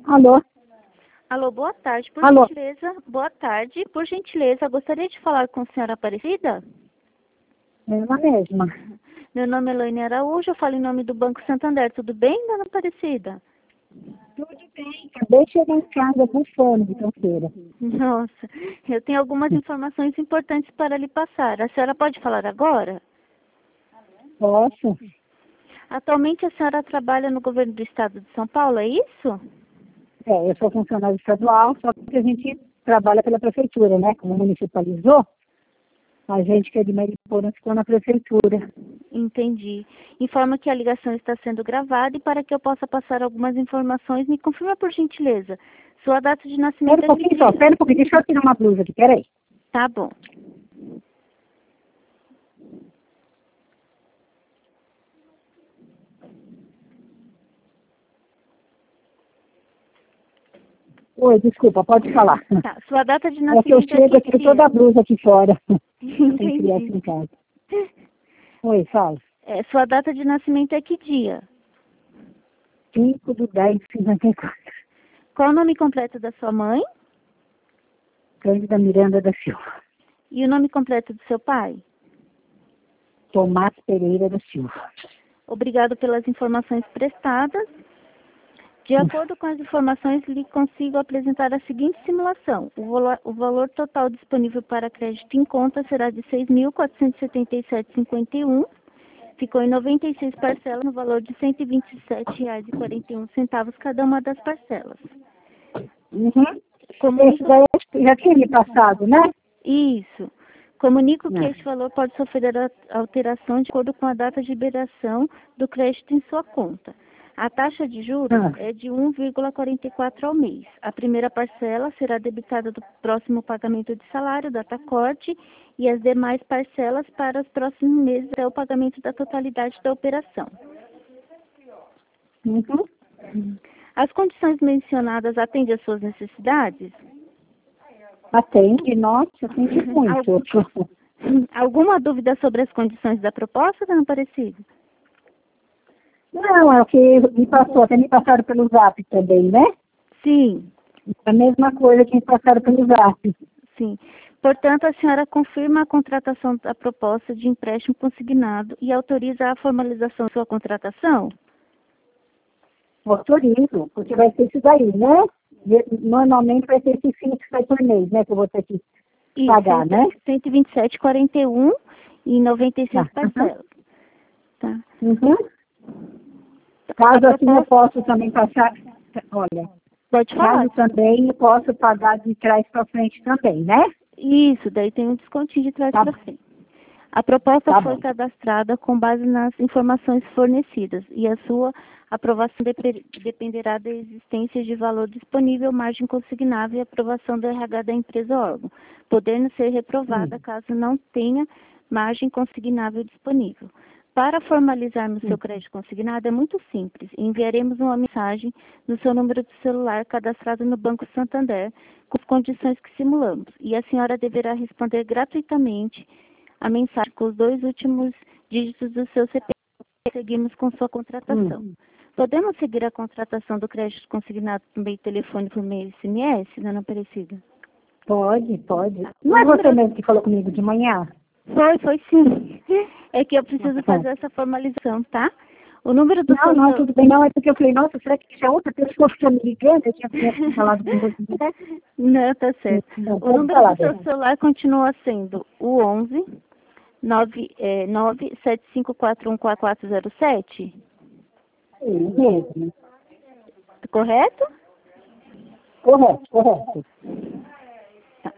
Alô? Alô, boa tarde. Alô? Boa tarde. Por gentileza, gostaria de falar com a senhora Aparecida? Ela mesma. Meu nome é Elaine Araújo, eu falo em nome do Banco Santander. Tudo bem, dona Aparecida? Tudo bem. Acabei de chegar em casa bufando de canseira. Nossa, eu tenho algumas informações importantes para lhe passar. A senhora pode falar agora? Posso? Atualmente a senhora trabalha no governo do estado de São Paulo, é isso? Eu sou funcionário estadual, só que a gente trabalha pela prefeitura, né? Como municipalizou, a gente que é de Mariporã ficou na prefeitura. Entendi. Informa que a ligação está sendo gravada e para que eu possa passar algumas informações, me confirma por gentileza. Sua data de nascimento Espera um pouquinho só, espera um pouquinho, deixa eu tirar uma blusa aqui, peraí. Tá bom. Oi, desculpa, pode falar. Tá. Sua data de É que eu nascimento chego aqui dia? toda a blusa aqui fora. Tem criança Entendi. em casa. Oi, fala. Sua data de nascimento é que dia? 5/10/54. Qual o nome completo da sua mãe? Cândida Miranda da Silva. E o nome completo do seu pai? Tomás Pereira da Silva. Obrigado pelas informações prestadas. De acordo com as informações, lhe consigo apresentar a seguinte simulação. O valor total disponível para crédito em conta será de R$ 6.477,51. Ficou em 96 parcelas, no valor de R$ 127,41 cada uma das parcelas. Uhum. Comunico... Esse daí acho que já tinha me passado, né? Isso. Comunico que Ah. este valor pode sofrer alteração de acordo com a data de liberação do crédito em sua conta. A taxa de juros é de 1,44 ao mês. A primeira parcela será debitada do próximo pagamento de salário, data corte, e as demais parcelas para os próximos meses até o pagamento da totalidade da operação. Uhum. As condições mencionadas atendem às suas necessidades? Atende, nossa, atende muito. Alguma dúvida sobre as condições da proposta, dona Aparecida? Não, é o que me passou, até me passaram pelo Zap também, né? Sim, A mesma coisa que me passaram pelo Zap. sim. Portanto, a senhora confirma a contratação da proposta de empréstimo consignado e autoriza a formalização de sua contratação? Autorizo, porque vai ser isso daí, né? Normalmente vai ser esse fixo que sai por mês, né? Que eu vou ter que pagar, né? 127,41 e 96 parcelas. Tá. Uhum. Caso assim eu posso também passar, olha, Pode falar. caso também eu posso pagar de trás para frente também, né? Isso, daí tem um descontinho de trás para frente. A proposta foi cadastrada com base nas informações fornecidas e a sua aprovação dependerá da existência de valor disponível, margem consignável e aprovação do RH da empresa ou órgão, podendo ser reprovada caso não tenha margem consignável disponível. Para formalizarmos seu crédito consignado é muito simples. Enviaremos uma mensagem no seu número de celular cadastrado no Banco Santander com as condições que simulamos e a senhora deverá responder gratuitamente a mensagem com os 2 últimos dígitos do seu CPF e seguimos com sua contratação. Podemos seguir a contratação do crédito consignado por meio telefone, por meio SMS, dona Aparecida? Pode. Não é você mesmo que falou comigo de manhã? Foi sim. É que eu preciso fazer essa formalização, tá? O número do seu... Não, tudo bem, não, é porque eu falei, nossa, será que é outra pessoa que está me ligando? Eu tinha falado com você. Não, tá certo. O número do seu celular continua sendo o 11 975414407? Mesmo. Correto? Correto. Tá.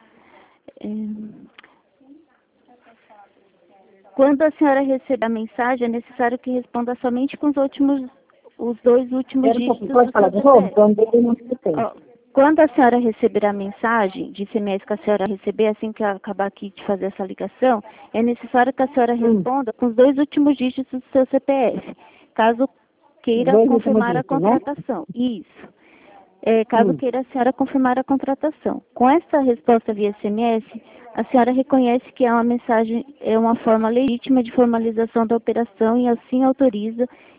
Quando a senhora receber a mensagem, é necessário que responda somente com os 2 últimos dígitos do Pode falar de novo? Quando a senhora receber a mensagem de SMS que a senhora receber, assim que acabar aqui de fazer essa ligação, é necessário que a senhora responda com os 2 últimos dígitos do seu CPF, caso queira confirmar a contratação. Isso. Caso queira a senhora confirmar a contratação. Com essa resposta via SMS, a senhora reconhece que é uma mensagem, é uma forma legítima de formalização da operação e assim autoriza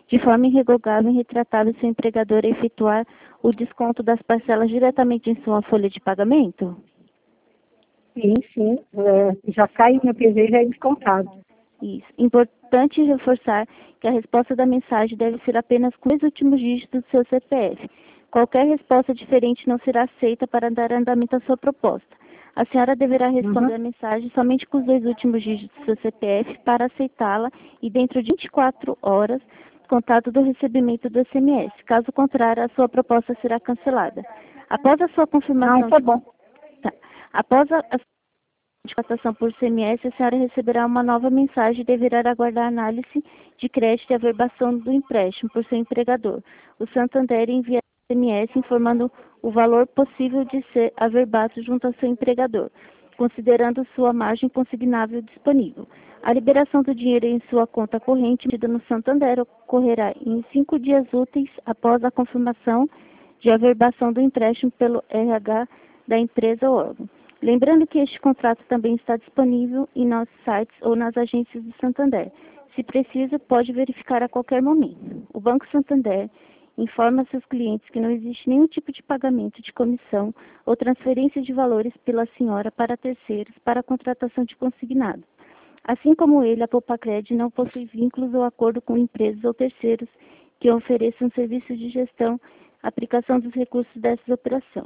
de forma irrevogável e retratável seu empregador a efetuar o desconto das parcelas diretamente em sua folha de pagamento? Sim, sim. Já cai no meu PV, já é descontado. Isso. Importante reforçar que a resposta da mensagem deve ser apenas com os últimos dígitos do seu CPF. Qualquer resposta diferente não será aceita para dar andamento à sua proposta. A senhora deverá responder a mensagem somente com os 2 últimos dígitos do seu CPF para aceitá-la e dentro de 24 horas, contado do recebimento do SMS. Caso contrário, a sua proposta será cancelada. Após a sua confirmação... Não, tá bom. Tá. Após a de captação por SMS, a senhora receberá uma nova mensagem e deverá aguardar a análise de crédito e averbação do empréstimo por seu empregador. O Santander envia SMS informando o valor possível de ser averbado junto ao seu empregador, considerando sua margem consignável disponível. A liberação do dinheiro em sua conta corrente mantida no Santander ocorrerá em 5 dias úteis após a confirmação de averbação do empréstimo pelo RH da empresa ou órgão. Lembrando que este contrato também está disponível em nossos sites ou nas agências do Santander. Se precisa, pode verificar a qualquer momento. O Banco Santander informa seus clientes que não existe nenhum tipo de pagamento de comissão ou transferência de valores pela senhora para terceiros para a contratação de consignado. Assim como ele, a Poupacred não possui vínculos ou acordo com empresas ou terceiros que ofereçam serviços de gestão, aplicação dos recursos dessa operação.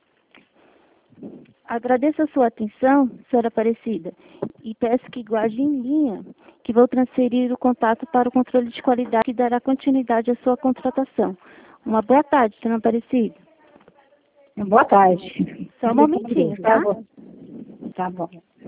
Agradeço a sua atenção, senhora Aparecida, e peço que guarde em linha que vou transferir o contato para o controle de qualidade que dará continuidade à sua contratação. Uma boa tarde, senhora Aparecida. Boa tarde. Só um momentinho, tá? Tá bom.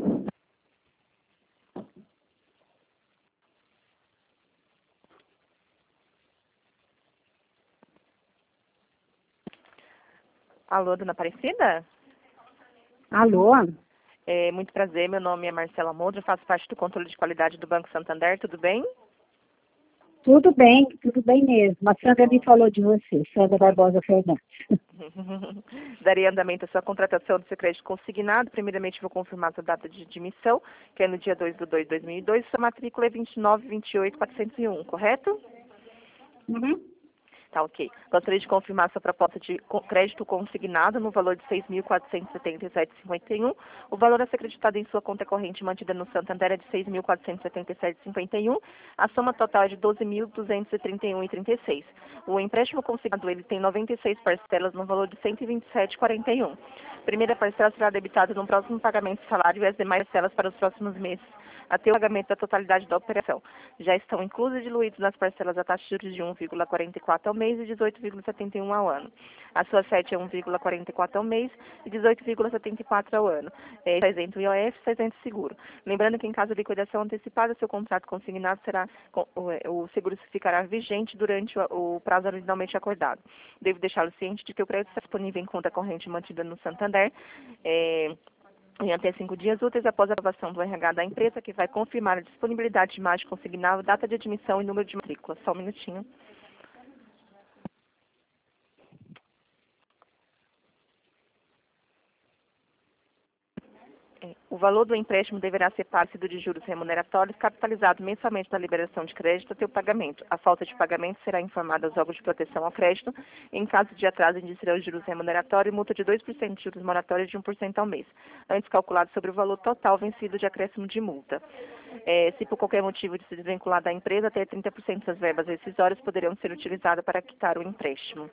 Alô, dona Aparecida? Alô? Muito prazer, meu nome é Marcela Moura, faço parte do controle de qualidade do Banco Santander, tudo bem? Tudo bem mesmo. A Sandra me falou de você, Sandra Barbosa Fernandes. Darei andamento à sua contratação do seu crédito consignado. Primeiramente, vou confirmar sua data de admissão, que é no dia 2/2/2002. Sua matrícula é 29.28.401, correto? Uhum. Tá, ok. Gostaria de confirmar sua proposta de crédito consignado no valor de R$ 6.477,51. O valor a ser acreditado em sua conta corrente mantida no Santander é de R$ 6.477,51. A soma total é de R$ 12.231,36. O empréstimo consignado ele tem 96 parcelas no valor de R$ 127,41. Primeira parcela será debitada no próximo pagamento de salário e as demais parcelas para os próximos meses, até o pagamento da totalidade da operação. Já estão inclusos e diluídos nas parcelas a taxa de juros de 1,44 ao mês e 18,71 ao ano. A sua sete é 1,44 ao mês e 18,74 ao ano. Está isento o IOF, está isento o seguro. Lembrando que em caso de liquidação antecipada, seu contrato consignado será, o seguro ficará vigente durante o prazo originalmente acordado. Devo deixá-lo ciente de que o crédito está disponível em conta corrente mantida no Santander, em até 5 dias úteis após a aprovação do RH da empresa, que vai confirmar a disponibilidade de imagem consignável, data de admissão e número de matrícula. Só um minutinho. O valor do empréstimo deverá ser pago de juros remuneratórios, capitalizado mensalmente na liberação de crédito até o pagamento. A falta de pagamento será informada aos órgãos de proteção ao crédito. Em caso de atraso, indiciarão os juros remuneratórios e multa de 2% de juros moratórios de 1% ao mês, antes calculado sobre o valor total vencido de acréscimo de multa. Se por qualquer motivo de se desvincular da empresa, até 30% das verbas rescisórias poderão ser utilizadas para quitar o empréstimo.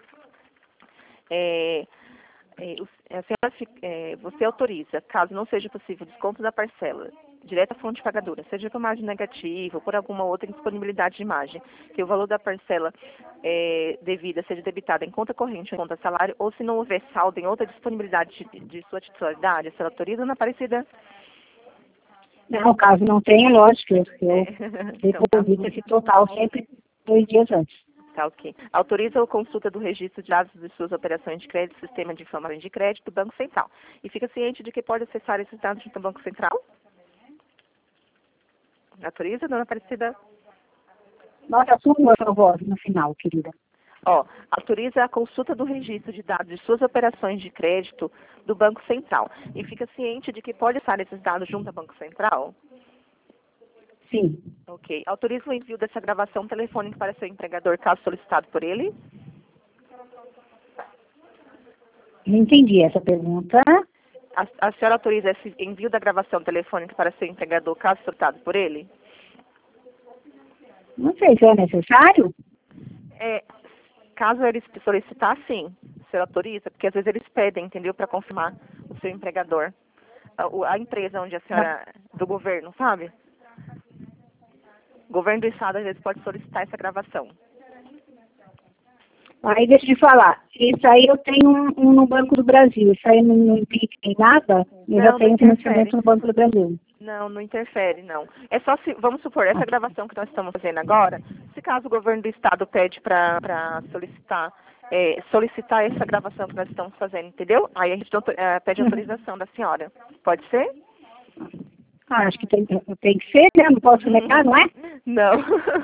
Você autoriza, caso não seja possível, desconto da parcela direta à fonte pagadora, seja por margem negativa ou por alguma outra indisponibilidade de margem, que o valor da parcela devida seja debitada em conta corrente ou em conta salário, ou se não houver saldo em outra disponibilidade de sua titularidade, você autoriza, Dona Aparecida? Não, caso não tenha, lógico, eu Então, deposito esse total sempre 2 dias antes. Tá, ok. Autoriza a consulta do registro de dados de suas operações de crédito, sistema de informações de crédito do Banco Central. E fica ciente de que pode acessar esses dados junto ao Banco Central? Autoriza, dona Aparecida? Nota sua, por favor, no final, querida. Autoriza a consulta do registro de dados de suas operações de crédito do Banco Central. E fica ciente de que pode acessar esses dados junto ao Banco Central? Sim. Ok. Autoriza o envio dessa gravação telefônica para seu empregador, caso solicitado por ele? Não entendi essa pergunta. A senhora autoriza esse envio da gravação telefônica para seu empregador, caso solicitado por ele? Não sei se é necessário. Caso eles solicitar, sim. O senhor autoriza? Porque às vezes eles pedem, entendeu? Para confirmar o seu empregador. A empresa onde a senhora... Do governo, sabe? O governo do estado, às vezes, pode solicitar essa gravação. Aí deixa eu te falar. Isso aí eu tenho um no Banco do Brasil. Isso aí não implica em nada. Eu já tenho financiamento no Banco do Brasil. Não interfere, não. É só se, vamos supor, essa gravação que nós estamos fazendo agora, se caso o governo do estado pede para solicitar essa gravação que nós estamos fazendo, entendeu? Aí a gente pede autorização da senhora. Pode ser? Acho que tem que ser, né? Não posso negar, não é? Não.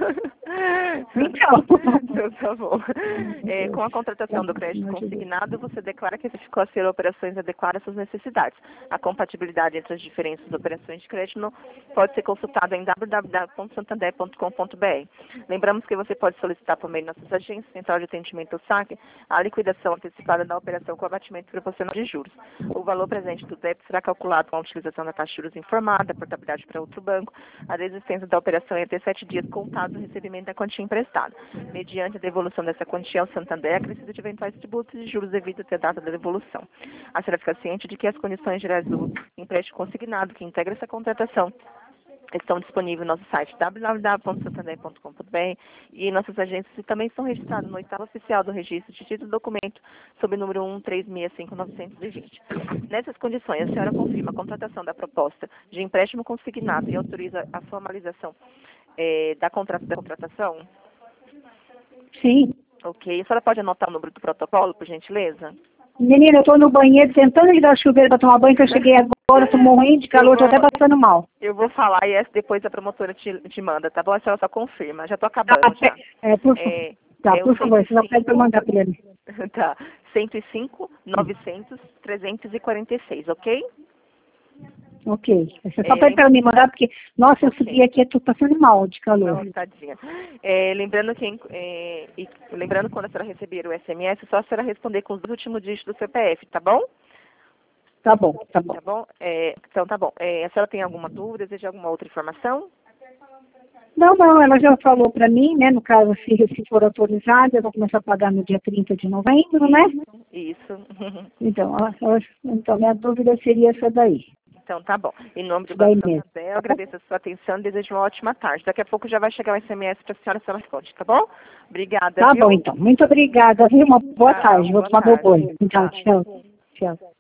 Então. Então tá bom. Com a contratação do crédito consignado, você declara que ficou a ser operações adequadas às suas necessidades. A compatibilidade entre as diferentes operações de crédito pode ser consultada em www.santander.com.br. Lembramos que você pode solicitar por meio de nossas agências, Central de Atendimento ao Saque, a liquidação antecipada da operação com abatimento proporcional de juros. O valor presente do débito será calculado com a utilização da taxa de juros informada, portabilidade para outro banco. A desistência da operação é até 7 dias contados do recebimento da quantia emprestada. Mediante a devolução dessa quantia ao Santander, acrescido de eventuais tributos e juros devido até a data da devolução. A senhora fica ciente de que as condições gerais do empréstimo consignado que integra essa contratação estão disponíveis no nosso site www.santander.com.br e nossas agências também estão registradas no oitavo oficial do registro de título e documento sob o número 1365920. Nessas condições, a senhora confirma a contratação da proposta de empréstimo consignado e autoriza a formalização da contratação? Sim. Ok. A senhora pode anotar o número do protocolo, por gentileza? Menina, eu tô no banheiro tentando ligar o chuveiro para tomar banho, que eu cheguei agora, tô morrendo de calor, tô até passando mal. Eu vou falar e depois a promotora te manda, tá bom? A senhora só confirma. Já tô acabando já. Por favor, você só pede para mandar para ele. Tá. 105, 900, 346, ok? Ok. Você só pede para me mandar, porque, nossa, eu subi aqui, eu tô passando mal de calor. Não, tadinha. Lembrando quando a senhora receber o SMS, só a senhora responder com os últimos dígitos do CPF, tá bom? Tá bom, tá bom. Tá bom? Então tá bom. A senhora tem alguma dúvida, deseja alguma outra informação? Não, ela já falou para mim, né, no caso, se for autorizada, eu vou começar a pagar no dia 30 de novembro, né? Isso. Então, minha dúvida seria essa daí. Então, tá bom. Em nome do Banco Santander, eu agradeço a sua atenção e desejo uma ótima tarde. Daqui a pouco já vai chegar o SMS para a senhora responde, tá bom? Obrigada. Tá bom, então. Muito obrigada, viu? Uma boa tarde. Vou tomar meu banho. Então, tchau. Tchau.